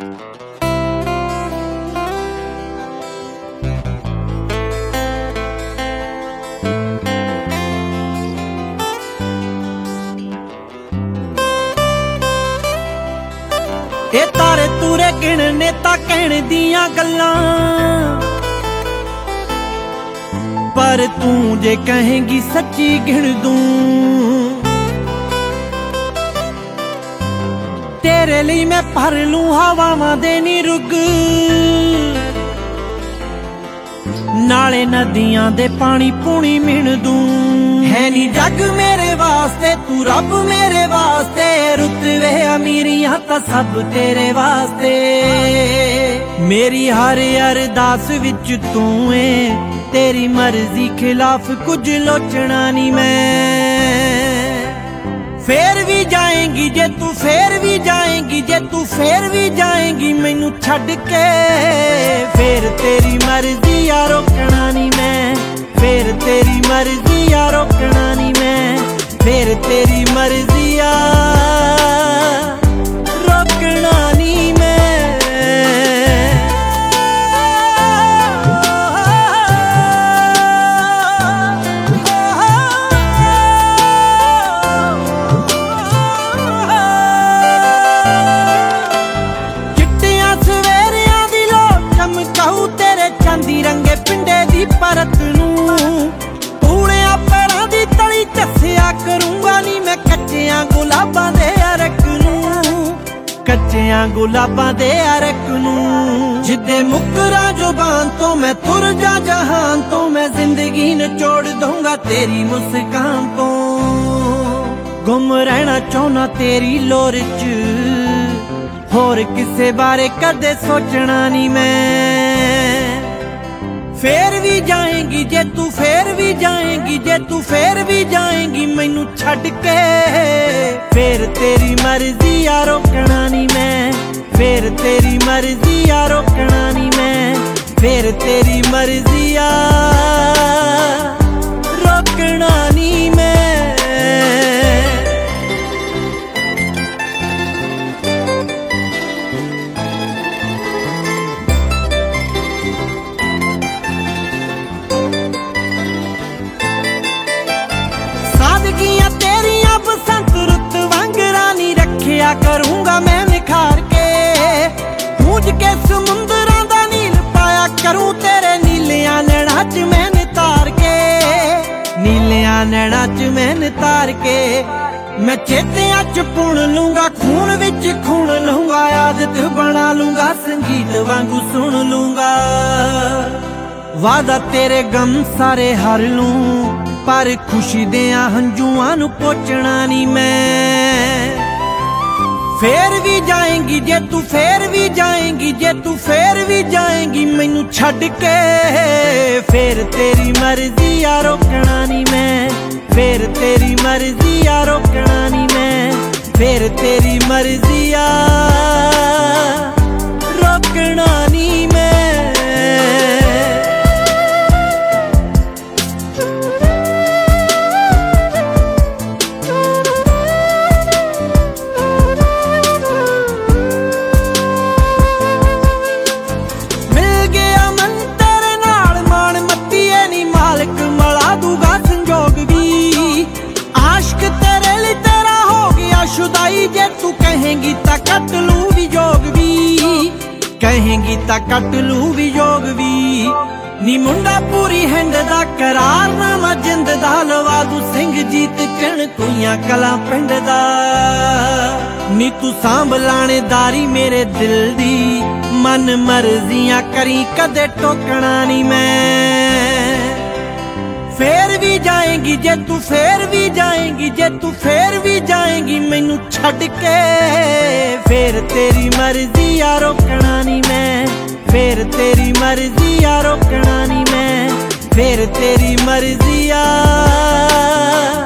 ਇਹ ਤਾਰੇ ਤੂਰੇ ਗਿਣਨੇ ਤਾਂ ਕਹਿਣ ਦੀਆਂ ਗੱਲਾਂ, ਪਰ ਤੂੰ ਜੇ ਕਹੇਂਗੀ ਸੱਚੀ ਗਿਣ ਦੂੰ। ਤੇਰੇ ਲਈ ਮੈਂ ਭਰ ਲੂੰ ਹਵਾਵਾਂ ਦੇ ਨੀ ਰੁੱਗ, ਨਾਲੇ ਨਦੀਆਂ ਦੇ ਪਾਣੀ ਪੂਣੀ ਮਿਣ ਦੂੰ। ਹੈ ਨੀ ਜੱਗ ਮੇਰੇ ਵਾਸਤੇ ਤੂੰ ਰੱਬ ਮੇਰੇ ਵਾਸਤੇ, ਰੁਤਬੇ ਅਮੀਰੀਆਂ ਤਾਂ ਸਭ ਤੇਰੇ ਵਾਸਤੇ। ਮੇਰੀ ਹਰ ਅਰਦਾਸ ਵਿੱਚ ਤੂੰ ਏ, ਤੇਰੀ ਮਰਜ਼ੀ ਖਿਲਾਫ ਕੁਝ ਲੋਚਣਾ ਨਹੀਂ ਮੈਂ। ਫੇਰ ਵੀ ਜਾਏਂਗੀ ਜੇ ਤੂੰ, ਫੇਰ ਵੀ ਜਾਏਂਗੀ ਜੇ ਤੂੰ, ਫੇਰ ਵੀ ਜਾਏਂਗੀ ਮੈਨੂੰ ਛੱਡ ਕੇ। ਫੇਰ ਤੇਰੀ ਮਰਜ਼ੀ ਆ ਰੋਕਣਾ ਨਹੀਂ ਮੈਂ, ਫੇਰ ਤੇਰੀ ਮਰਜ਼ੀ ਆ ਰੋਕਣਾ ਨਹੀਂ ਮੈਂ, ਫੇਰ ਤੇਰੀ ਮਰਜ਼ੀ ਆ ਰੋਕਣਾ ਨਹੀਂ ਮੈਂ। ਚਿੱਟਿਆਂ ਸਵੇਰਿਆਂ ਦੀ ਲੋ ਚਮਕਾਊ ਤੇਰੇ ਚਾਂਦੀ ਰੰਗੇ ਪਿੰਡੇ ਦੀ ਪਰਤ ਨੂੰ, ਪੂਣਿਆਂ ਪੈਰਾਂ ਦੀ ਤਲੀ ਝੱਸਿਆ ਕਰੂੰਗਾ ਨੀ ਮੈਂ ਕੱਚਿਆਂ ਗੁਲਾਬਾਂ ਦੇ ਅਰਕ ਨੂੰ, ਕੱਚਿਆਂ ਗੁਲਾਬਾਂ ਦੇ ਅਰਕ ਨੂੰ। ਜਿੱਦੇ ਮੁਕਰਾਂ ਜ਼ੁਬਾਨ ਤੋਂ ਮੈਂ ਤੁਰ ਜਾ ਜਹਾਨ ਤੋਂ, ਮੈਂ ਜ਼ਿੰਦਗੀ ਨਿਚੋੜ ਦਊਂਗਾ ਤੇਰੀ ਮੁਸਕਾਨ ਤੋਂ। ਗੁੰਮ ਰਹਿਣਾ ਚਾਹੁੰਨਾ ਤੇਰੀ ਲੋਰ 'ਚ, ਹੋਰ ਕਿਸੇ ਬਾਰੇ ਕਦੇ ਸੋਚਣਾ ਨਹੀਂ ਮੈਂ। ਫੇਰ ਵੀ ਜਾਏਂਗੀ ਜੇ ਤੂੰ, ਫੇਰ ਵੀ ਜਾਏਂਗੀ ਜੇ ਤੂੰ, ਫੇਰ ਵੀ ਜਾਏਂਗੀ ਮੈਨੂੰ ਛੱਡ ਕੇ। ਫੇਰ ਤੇਰੀ ਮਰਜ਼ੀ ਆ ਰੋਕਣਾ ਨਹੀਂ ਮੈਂ, ਫੇਰ ਤੇਰੀ ਮਰਜ਼ੀ ਆ ਰੋਕਣਾ ਨਹੀਂ ਮੈਂ, ਫੇਰ ਤੇਰੀ ਮਰਜ਼ੀ ਆ ਰੋਕਣਾ ਨਹੀਂ ਮੈਂ। ਸਾਦਗੀਆਂ ਤੇਰੀਆਂ ਬਸੰਤ ਰੁੱਤ ਵਾਂਗਰਾਂ ਨੀ ਰੱਖਿਆ ਕਰੂੰਗਾ ਮੈਂ ਨਿਖਾਰ ਕੇ। ਪੂੰਝ ਕੇ ਸਮੁੰਦਰਾਂ ਦਾ ਨੀਲ ਪਾਇਆ ਕਰੂੰ ਤੇਰੇ ਨੀਲਿਆਂ ਨੈਣਾਂ 'ਚ ਮੈਂ ਨਿਤਾਰ ਕੇ, ਨੀਲਿਆਂ ਨੈਣਾਂ 'ਚ ਮੈਂ ਨਿਤਾਰ ਕੇ। ਮੈਂ ਚੇਤਿਆਂ 'ਚ ਪੁਣ ਲੂੰਗਾ, ਖੂਨ ਵਿੱਚ ਖੂਨ ਲੂੰਗਾ, ਆਦਤ ਬਣਾ ਲੂੰਗਾ, ਸੰਗੀਤ ਵਾਂਗੂ ਸੁਣ ਲੂੰਗਾ। ਵਾਦਾ ਤੇਰੇ ਗਮ ਸਾਰੇ ਹਰ ਲੂੰ, ਪਰ ਖੁਸ਼ੀ ਦਿਆਂ ਹੰਝੂਆਂ ਨੂੰ ਪੋਚਣਾ ਨਹੀਂ ਮੈਂ। ਫੇਰ ਵੀ ਜਾਏਂਗੀ ਜੇ ਤੂੰ, ਫੇਰ ਵੀ ਜਾਏਂਗੀ ਜੇ ਤੂੰ, ਫੇਰ ਵੀ ਜਾਏਂਗੀ ਮੈਨੂੰ ਛੱਡ ਕੇ। ਫੇਰ ਤੇਰੀ ਮਰਜ਼ੀ ਆ ਰੋਕਣਾ ਨਹੀਂ ਮੈਂ, ਫੇਰ ਤੇਰੀ ਮਰਜ਼ੀ ਆ ਰੋਕਣਾ ਨਹੀਂ ਮੈਂ, ਫੇਰ ਤੇਰੀ ਮਰਜ਼ੀ ਆ ਰੋਕਣਾ ਨਹੀਂ ਮੈਂ। ਸ਼ੁਦਾਈ ਜੇ ਤੂੰ ਕਹੇਂਗੀ ਤਾਂ ਕੱਟ ਲੂੰ ਵਿਯੋਗ ਵੀ, ਕਹੇਂਗੀ ਤਾਂ ਕੱਟ ਲੂੰ ਵਿਯੋਗ ਵੀ। ਨੀ ਮੁੰਡਾ ਪੂਰੀ ਹਿੰਦ ਦਾ ਕਰਾਰਨਾਮਾ ਜਿੰਦ ਦਾ, ਲਵਾ ਦੂ ਸਿੰਘ ਜੀਤ ਕਣ ਕੁਈਆਂ ਕਲਾਂ ਪਿੰਡ ਦਾ। ਨੀ ਤੂੰ ਸਾਂਭ ਲਾਣੇਦਾਰੀ ਮੇਰੇ ਦਿਲ ਦੀ, ਮਨ ਮਰਜ਼ੀਆਂ ਕਰੀ ਕਦੇ ਟੋਕਣਾ ਨਹੀਂ ਮੈਂ। ਫੇਰ ਵੀ ਜਾਏਂਗੀ ਜੇ ਤੂੰ, ਫੇਰ ਵੀ ਜਾਏਂਗੀ ਜੇ ਤੂੰ, ਫੇਰ ਵੀ ਜਾਏਂਗੀ ਮੈਨੂੰ ਛੱਡ ਕੇ। ਫੇਰ ਤੇਰੀ ਮਰਜ਼ੀ ਆ ਰੋਕਣਾ ਨਹੀਂ ਮੈਂ, ਫੇਰ ਤੇਰੀ ਮਰਜ਼ੀ ਆ ਰੋਕਣਾ ਨਹੀਂ ਮੈਂ, ਫੇਰ ਤੇਰੀ ਮਰਜ਼ੀ ਆ